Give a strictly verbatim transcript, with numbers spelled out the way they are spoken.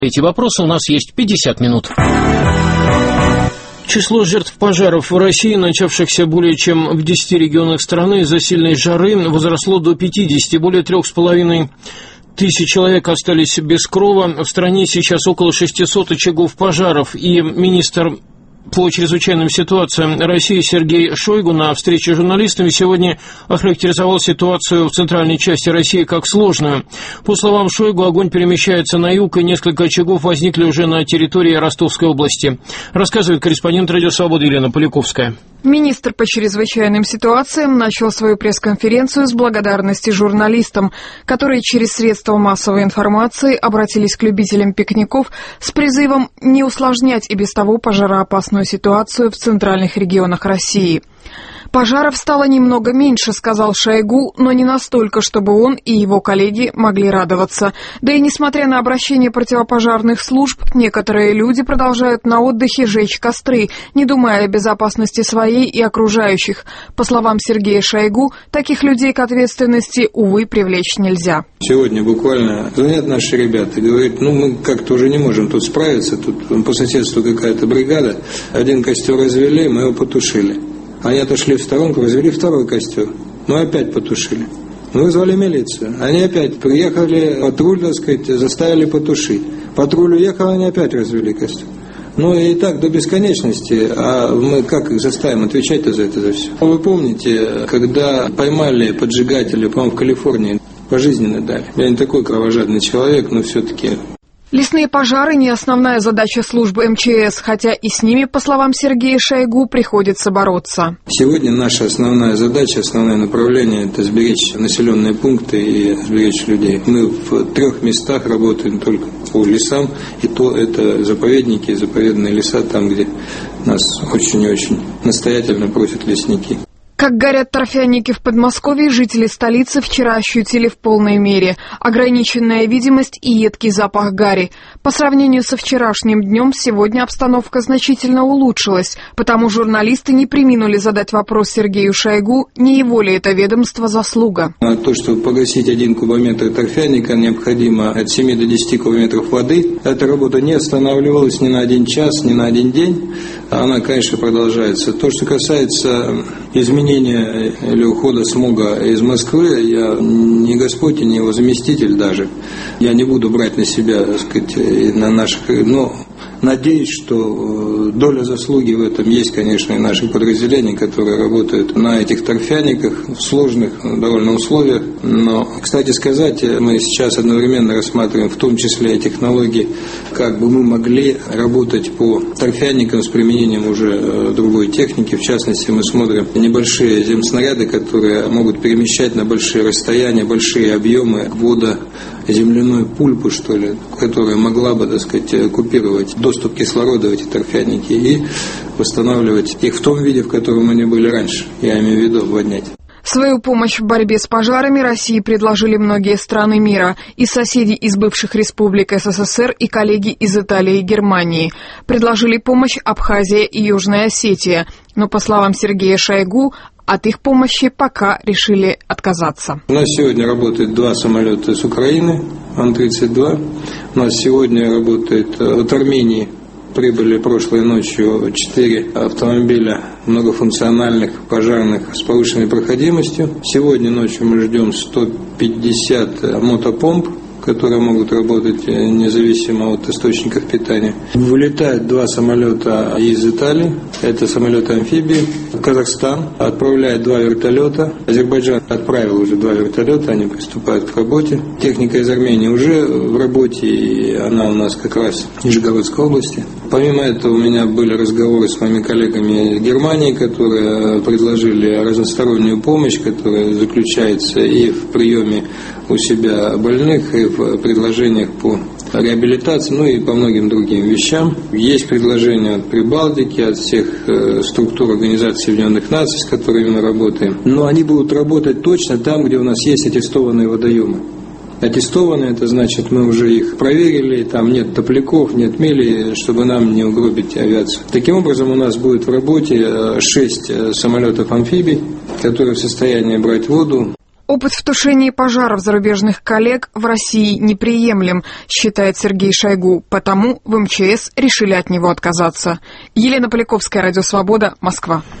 Эти вопросы у нас есть пятьдесят минут. Число жертв пожаров в России, начавшихся более чем в десяти регионах страны из-за сильной жары, возросло до пятидесяти. Более трех с половиной тысяч человек остались без крова. В стране сейчас около шестисот очагов пожаров. И министр по чрезвычайным ситуациям России Сергей Шойгу на встрече с журналистами сегодня охарактеризовал ситуацию в центральной части России как сложную. По словам Шойгу, огонь перемещается на юг, и несколько очагов возникли уже на территории Ростовской области. Рассказывает корреспондент «Радио Свобода» Елена Поляковская. Министр по чрезвычайным ситуациям начал свою пресс-конференцию с благодарности журналистам, которые через средства массовой информации обратились к любителям пикников с призывом не усложнять и без того пожароопасную ситуацию в центральных регионах России. «Пожаров стало немного меньше», — сказал Шойгу, но не настолько, чтобы он и его коллеги могли радоваться. Да и несмотря на обращение противопожарных служб, некоторые люди продолжают на отдыхе жечь костры, не думая о безопасности своей и окружающих. По словам Сергея Шойгу, таких людей к ответственности, увы, привлечь нельзя. Сегодня буквально звонят наши ребята и говорят, ну мы как-то уже не можем тут справиться, тут по соседству какая-то бригада, один костер развели, мы его потушили. Они отошли в сторонку, развели второй костер. Мы опять потушили. Мы вызвали милицию. Они опять приехали, патруль, так сказать, заставили потушить. Патруль уехал, они опять развели костер. Ну и так до бесконечности. А мы как их заставим отвечать-то за это, за все? Вы помните, когда поймали поджигателя, по-моему, в Калифорнии, пожизненно дали. Я не такой кровожадный человек, но все-таки... Лесные пожары – не основная задача службы эм че эс, хотя и с ними, по словам Сергея Шойгу, приходится бороться. Сегодня наша основная задача, основное направление – это сберечь населенные пункты и сберечь людей. Мы в трех местах работаем только по лесам, и то это заповедники, заповедные леса, там, где нас очень и очень настоятельно просят лесники. Как горят торфяники в Подмосковье, жители столицы вчера ощутили в полной мере. Ограниченная видимость и едкий запах гари. По сравнению со вчерашним днем, сегодня обстановка значительно улучшилась, потому журналисты не преминули задать вопрос Сергею Шойгу, не его ли это ведомство заслуга. А то, чтобы погасить один кубометр торфяника, необходимо от семи до десяти кубометров воды. Эта работа не останавливалась ни на один час, ни на один день. Она, конечно, продолжается. То, что касается изменений или ухода смога из Москвы, я не Господь и не его заместитель даже. Я не буду брать на себя, так сказать, на наших, но надеюсь, что доля заслуги в этом есть, конечно, и наших подразделений, которые работают на этих торфяниках в сложных довольно условиях. Но, кстати сказать, мы сейчас одновременно рассматриваем в том числе технологии, как бы мы могли работать по торфяникам с применением уже другой техники. В частности, мы смотрим небольшие земснаряды, которые могут перемещать на большие расстояния, большие объемы вода, земляную пульпу, что ли, которая могла бы, так сказать, купировать доступ кислорода в эти торфяники и восстанавливать их в том виде, в котором они были раньше. Я имею в виду обводнять. Свою помощь в борьбе с пожарами России предложили многие страны мира, и соседи из бывших республик эс эс эс эр, и коллеги из Италии и Германии. Предложили помощь Абхазия и Южная Осетия, но, по словам Сергея Шойгу, от их помощи пока решили отказаться. У нас сегодня работает два самолета с Украины, ан тридцать два. У нас сегодня работает от Армении. Прибыли прошлой ночью четыре автомобиля многофункциональных пожарных с повышенной проходимостью. Сегодня ночью мы ждем сто пятьдесят мотопомп, которые могут работать независимо от источников питания. Вылетают два самолета из Италии, это самолеты-амфибии. Казахстан отправляет два вертолета. Азербайджан отправил уже два вертолета, они приступают к работе. Техника из Армении уже в работе, и она у нас как раз в Нижегородской области. Помимо этого у меня были разговоры с моими коллегами из Германии, которые предложили разностороннюю помощь, которая заключается и в приеме у себя больных, и в предложениях по реабилитации, ну и по многим другим вещам. Есть предложения от Прибалтики, от всех структур Организации Объединенных Наций, с которыми мы работаем. Но они будут работать точно там, где у нас есть аттестованные водоемы. Аттестованные, это значит, мы уже их проверили, там нет топляков, нет мели, чтобы нам не угробить авиацию. Таким образом, у нас будет в работе шесть самолетов-амфибий, которые в состоянии брать воду. Опыт в тушении пожаров зарубежных коллег в России неприемлем, считает Сергей Шойгу, потому в эм че эс решили от него отказаться. Елена Поляковская, Радио Свобода, Москва.